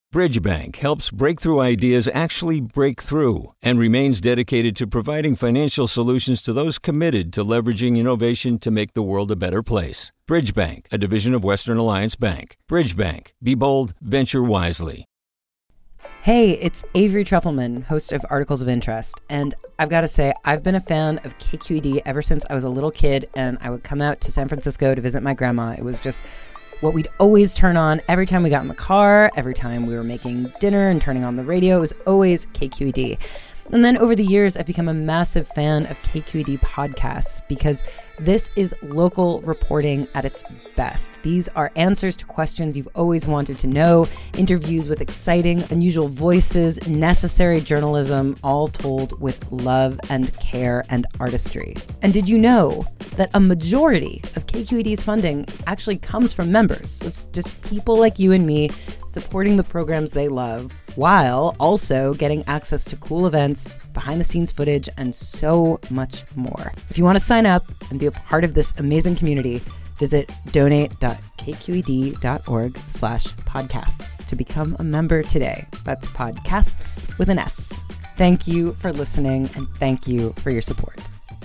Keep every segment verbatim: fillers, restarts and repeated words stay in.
Bridgebank helps breakthrough ideas actually break through and remains dedicated to providing financial solutions to those committed to leveraging innovation to make the world a better place. Bridgebank, a division of Western Alliance Bank. Bridgebank. Be bold, venture wisely. Hey, it's Avery Trufelman, host of Articles of Interest, and I've got to say, I've been a fan of K Q E D ever since I was a little kid, and I would come out to San Francisco to visit my grandma. It was just what we'd always turn on every time we got in the car, every time we were making dinner and turning on the radio. It was always K Q E D. And then over the years, I've become a massive fan of K Q E D podcasts because this is local reporting at its best. These are answers to questions you've always wanted to know, interviews with exciting, unusual voices, necessary journalism, all told with love and care and artistry. And did you know that a majority of K Q E D's funding actually comes from members? It's just people like you and me supporting the programs they love, while also getting access to cool events, behind-the-scenes footage, and so much more. If you want to sign up and be a part of this amazing community, visit donate.kqed.org slash podcasts to become a member today. That's podcasts with an S. Thank you for listening, and thank you for your support.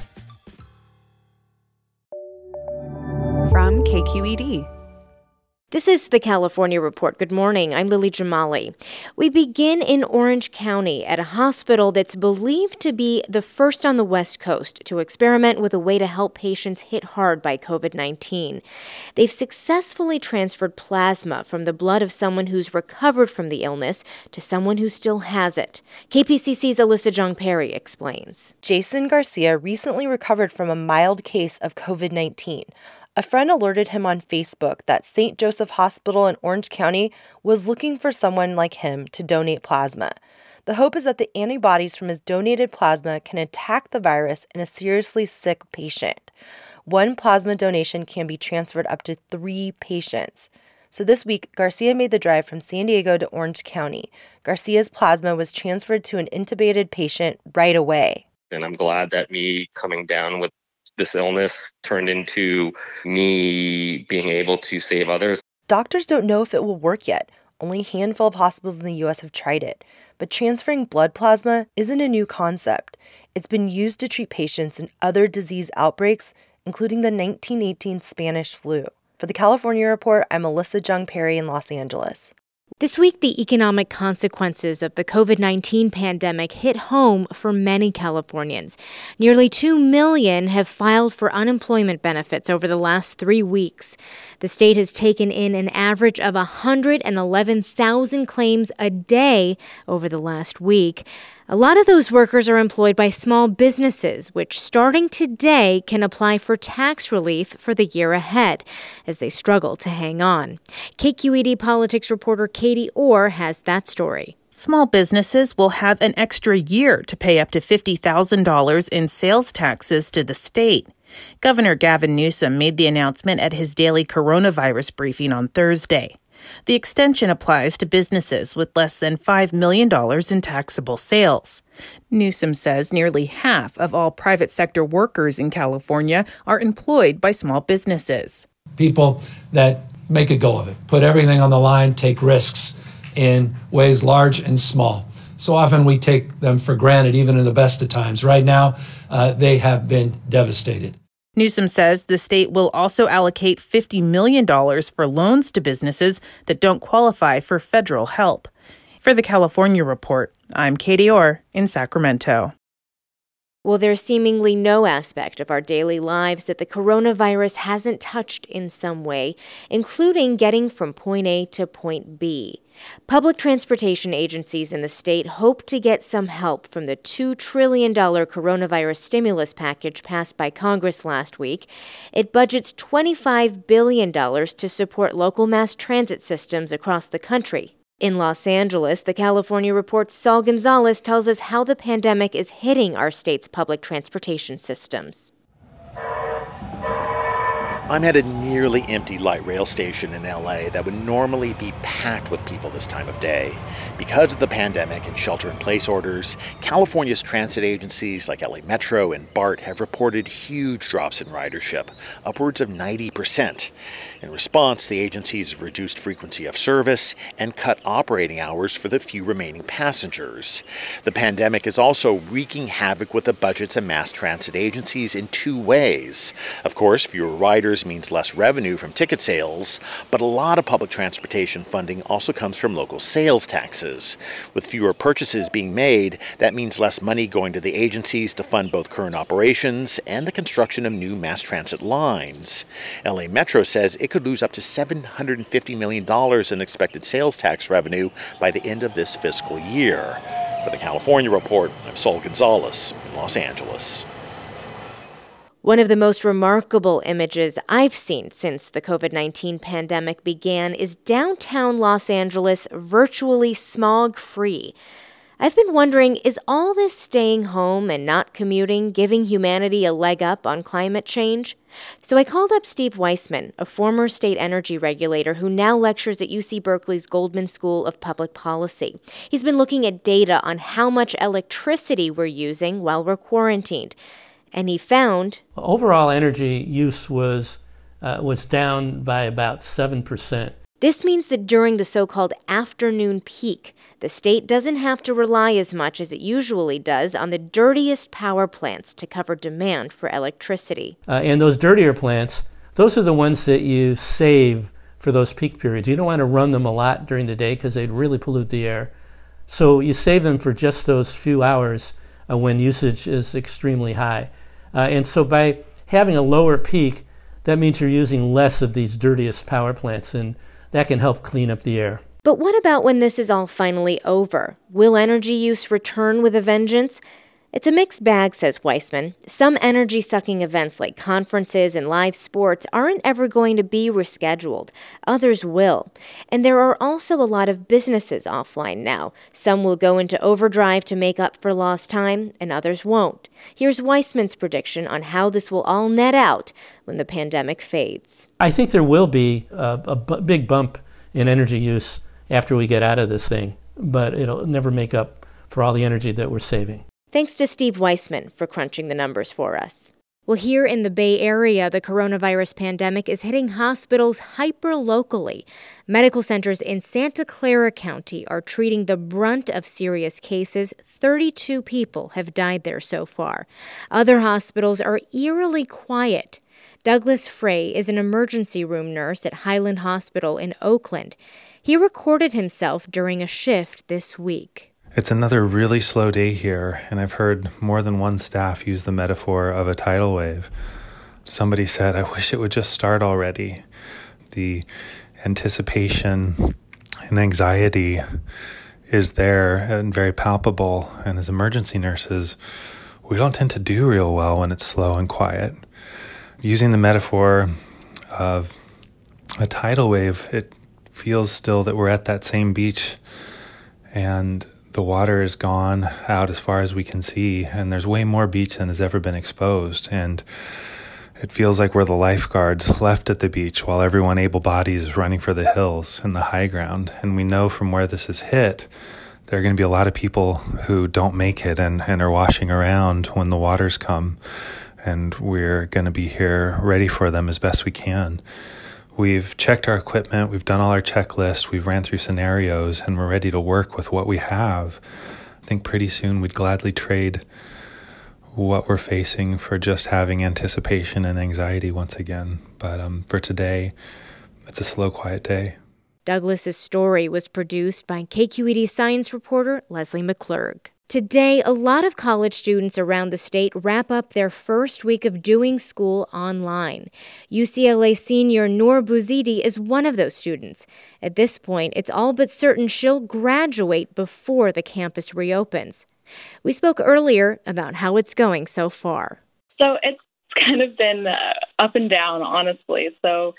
From K Q E D. This is the California Report. Good morning. I'm Lily Jamali. We begin in Orange County at a hospital that's believed to be the first on the West Coast to experiment with a way to help patients hit hard by covid nineteen. They've successfully transferred plasma from the blood of someone who's recovered from the illness to someone who still has it. K P C C's Alyssa Jong Perry explains. Jason Garcia recently recovered from a mild case of covid nineteen. A friend alerted him on Facebook that Saint Joseph Hospital in Orange County was looking for someone like him to donate plasma. The hope is that the antibodies from his donated plasma can attack the virus in a seriously sick patient. One plasma donation can be transferred up to three patients. So this week, Garcia made the drive from San Diego to Orange County. Garcia's plasma was transferred to an intubated patient right away. And I'm glad that me coming down with this illness turned into me being able to save others. Doctors don't know if it will work yet. Only a handful of hospitals in the U S have tried it. But transferring blood plasma isn't a new concept. It's been used to treat patients in other disease outbreaks, including the nineteen eighteen Spanish flu. For the California Report, I'm Alyssa Jong Perry in Los Angeles. This week, the economic consequences of the covid nineteen pandemic hit home for many Californians. Nearly two million have filed for unemployment benefits over the last three weeks. The state has taken in an average of one hundred eleven thousand claims a day over the last week. A lot of those workers are employed by small businesses, which starting today can apply for tax relief for the year ahead as they struggle to hang on. K Q E D politics reporter Katie Orr has that story. Small businesses will have an extra year to pay up to fifty thousand dollars in sales taxes to the state. Governor Gavin Newsom made the announcement at his daily coronavirus briefing on Thursday. The extension applies to businesses with less than five million dollars in taxable sales. Newsom says nearly half of all private sector workers in California are employed by small businesses. People that make a go of it, put everything on the line, take risks in ways large and small. So often we take them for granted, even in the best of times. Right now, uh, they have been devastated. Newsom says the state will also allocate fifty million dollars for loans to businesses that don't qualify for federal help. For the California Report, I'm Katie Orr in Sacramento. Well, there's seemingly no aspect of our daily lives that the coronavirus hasn't touched in some way, including getting from point A to point B. Public transportation agencies in the state hope to get some help from the two trillion dollars coronavirus stimulus package passed by Congress last week. It budgets twenty-five billion dollars to support local mass transit systems across the country. In Los Angeles, the California Report's Saul Gonzalez tells us how the pandemic is hitting our state's public transportation systems. I'm at a nearly empty light rail station in L A that would normally be packed with people this time of day. Because of the pandemic and shelter-in-place orders, California's transit agencies like L A Metro and BART have reported huge drops in ridership, upwards of ninety percent. In response, the agencies have reduced frequency of service and cut operating hours for the few remaining passengers. The pandemic is also wreaking havoc with the budgets of mass transit agencies in two ways. Of course, fewer riders means less revenue from ticket sales, but a lot of public transportation funding also comes from local sales taxes. With fewer purchases being made, that means less money going to the agencies to fund both current operations and the construction of new mass transit lines. L A Metro says it could lose up to seven hundred fifty million dollars in expected sales tax revenue by the end of this fiscal year. For the California Report, I'm Saul Gonzalez in Los Angeles. One of the most remarkable images I've seen since the covid nineteen pandemic began is downtown Los Angeles virtually smog-free. I've been wondering, is all this staying home and not commuting giving humanity a leg up on climate change? So I called up Steve Weissman, a former state energy regulator who now lectures at U C Berkeley's Goldman School of Public Policy. He's been looking at data on how much electricity we're using while we're quarantined. And he found overall energy use was uh, was down by about seven percent. This means that during the so-called afternoon peak, the state doesn't have to rely as much as it usually does on the dirtiest power plants to cover demand for electricity. Uh, and those dirtier plants, those are the ones that you save for those peak periods. You don't want to run them a lot during the day because they'd really pollute the air. So you save them for just those few hours uh, when usage is extremely high. Uh, and so by having a lower peak, that means you're using less of these dirtiest power plants, and that can help clean up the air. But what about when this is all finally over? Will energy use return with a vengeance? It's a mixed bag, says Weissman. Some energy-sucking events like conferences and live sports aren't ever going to be rescheduled. Others will. And there are also a lot of businesses offline now. Some will go into overdrive to make up for lost time, and others won't. Here's Weissman's prediction on how this will all net out when the pandemic fades. I think there will be a, a b- big bump in energy use after we get out of this thing, but it'll never make up for all the energy that we're saving. Thanks to Steve Weissman for crunching the numbers for us. Well, here in the Bay Area, the coronavirus pandemic is hitting hospitals hyper-locally. Medical centers in Santa Clara County are treating the brunt of serious cases. thirty-two people have died there so far. Other hospitals are eerily quiet. Douglas Frey is an emergency room nurse at Highland Hospital in Oakland. He recorded himself during a shift this week. It's another really slow day here, and I've heard more than one staff use the metaphor of a tidal wave. Somebody said, I wish it would just start already. The anticipation and anxiety is there and very palpable, and as emergency nurses, we don't tend to do real well when it's slow and quiet. Using the metaphor of a tidal wave, it feels still that we're at that same beach, and the water is gone out as far as we can see, and there's way more beach than has ever been exposed. And it feels like we're the lifeguards left at the beach while everyone able-bodied is running for the hills and the high ground. And we know from where this is hit, there are going to be a lot of people who don't make it and, and are washing around when the waters come. And we're going to be here ready for them as best we can. We've checked our equipment, we've done all our checklists, we've ran through scenarios, and we're ready to work with what we have. I think pretty soon we'd gladly trade what we're facing for just having anticipation and anxiety once again. But um, for today, it's a slow, quiet day. Douglas's story was produced by K Q E D science reporter Leslie McClurg. Today, a lot of college students around the state wrap up their first week of doing school online. U C L A senior Noor Bouzidi is one of those students. At this point, it's all but certain she'll graduate before the campus reopens. We spoke earlier about how it's going so far. So it's kind of been uh, up and down, honestly. So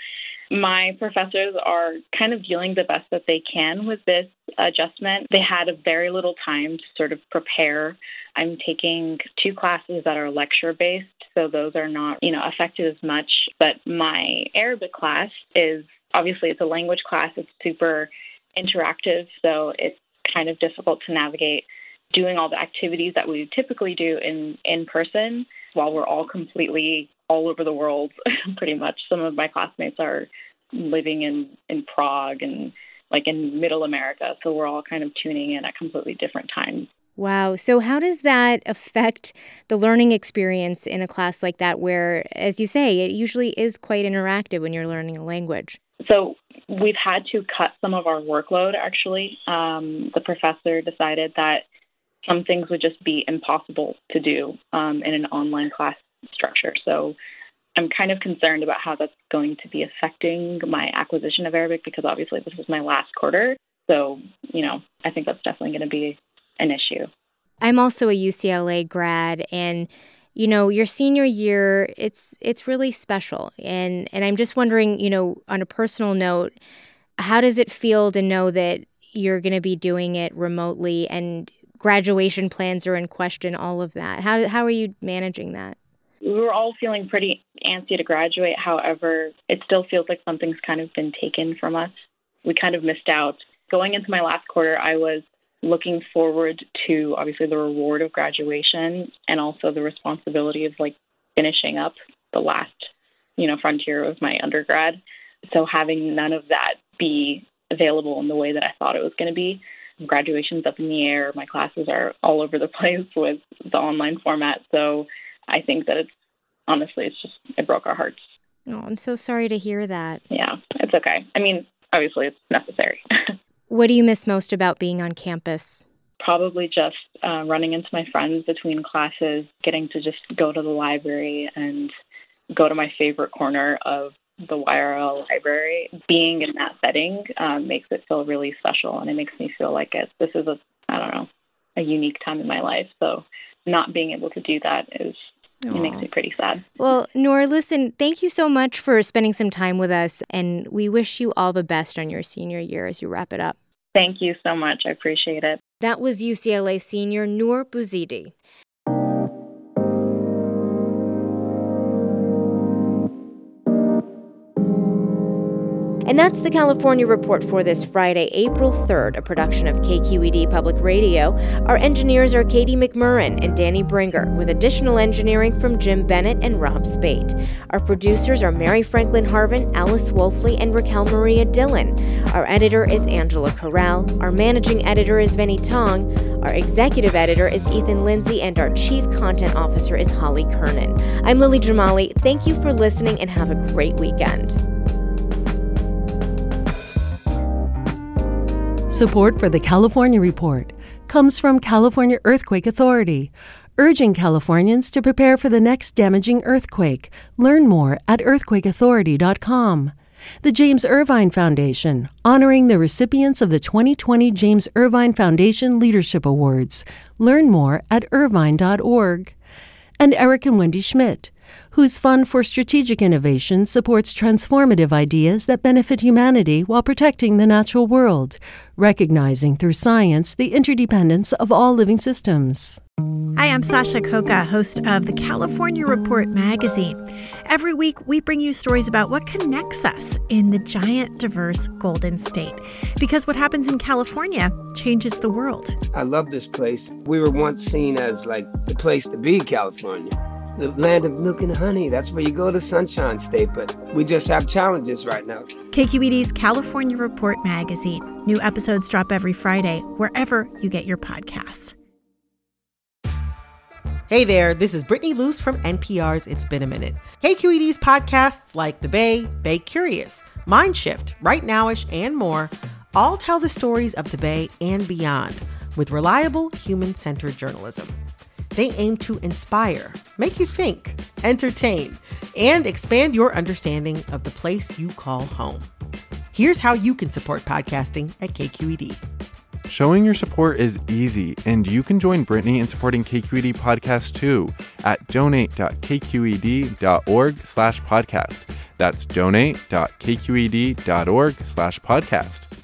My professors are kind of dealing the best that they can with this adjustment. They had a very little time to sort of prepare. I'm taking two classes that are lecture-based, so those are not, you know, affected as much. But my Arabic class is, obviously, it's a language class. It's super interactive, so it's kind of difficult to navigate doing all the activities that we typically do in, in person while we're all completely all over the world, pretty much. Some of my classmates are living in, in Prague and like in middle America, so we're all kind of tuning in at completely different times. Wow. So how does that affect the learning experience in a class like that where, as you say, it usually is quite interactive when you're learning a language? So we've had to cut some of our workload, actually. Um, the professor decided that some things would just be impossible to do um, in an online class structure. So I'm kind of concerned about how that's going to be affecting my acquisition of Arabic because obviously this is my last quarter. So, you know, I think that's definitely going to be an issue. I'm also a U C L A grad, and you know, your senior year, it's it's really special. And and I'm just wondering, you know, on a personal note, how does it feel to know that you're going to be doing it remotely and graduation plans are in question, all of that? How how are you managing that? We were all feeling pretty antsy to graduate. However, it still feels like something's kind of been taken from us. We kind of missed out. Going into my last quarter, I was looking forward to obviously the reward of graduation and also the responsibility of like finishing up the last, you know, frontier of my undergrad. So having none of that be available in the way that I thought it was going to be. Graduation's up in the air. My classes are all over the place with the online format. So I think that it's honestly, it's just, it broke our hearts. Oh, I'm so sorry to hear that. Yeah, it's okay. I mean, obviously it's necessary. What do you miss most about being on campus? Probably just uh, running into my friends between classes, getting to just go to the library and go to my favorite corner of the Y R L library. Being in that setting um, makes it feel really special, and it makes me feel like it, this is a, I don't know, a unique time in my life. So not being able to do that is, it makes me pretty sad. Well, Noor, listen, thank you so much for spending some time with us, and we wish you all the best on your senior year as you wrap it up. Thank you so much. I appreciate it. That was U C L A senior Noor Bouzidi. And that's the California Report for this Friday, April third, a production of K Q E D Public Radio. Our engineers are Katie McMurrin and Danny Bringer, with additional engineering from Jim Bennett and Rob Spate. Our producers are Mary Franklin Harvin, Alice Wolfley, and Raquel Maria Dillon. Our editor is Angela Corral. Our managing editor is Vinnie Tong. Our executive editor is Ethan Lindsay, and our chief content officer is Holly Kernan. I'm Lily Jamali. Thank you for listening, and have a great weekend. Support for the California Report comes from California Earthquake Authority, urging Californians to prepare for the next damaging earthquake. Learn more at earthquake authority dot com. The James Irvine Foundation, honoring the recipients of the twenty twenty James Irvine Foundation Leadership Awards. Learn more at irvine dot org. And Eric and Wendy Schmidt, whose Fund for Strategic Innovation supports transformative ideas that benefit humanity while protecting the natural world, recognizing through science the interdependence of all living systems. Hi, I'm Sasha Koka, host of the California Report magazine. Every week, we bring you stories about what connects us in the giant, diverse Golden State. Because what happens in California changes the world. I love this place. We were once seen as like the place to be, California. The land of milk and honey. That's where you go to Sunshine State, but we just have challenges right now. K Q E D's California Report magazine. New episodes drop every Friday, wherever you get your podcasts. Hey there, this is Brittany Luce from N P R's It's Been a Minute. K Q E D's podcasts like The Bay, Bay Curious, Mind Shift, Right Nowish, and more all tell the stories of the Bay and beyond with reliable, human-centered journalism. They aim to inspire, make you think, entertain, and expand your understanding of the place you call home. Here's how you can support podcasting at K Q E D. Showing your support is easy, and you can join Brittany in supporting K Q E D Podcast too at donate dot k q e d dot org slash podcast. That's donate.kqed.org slash podcast.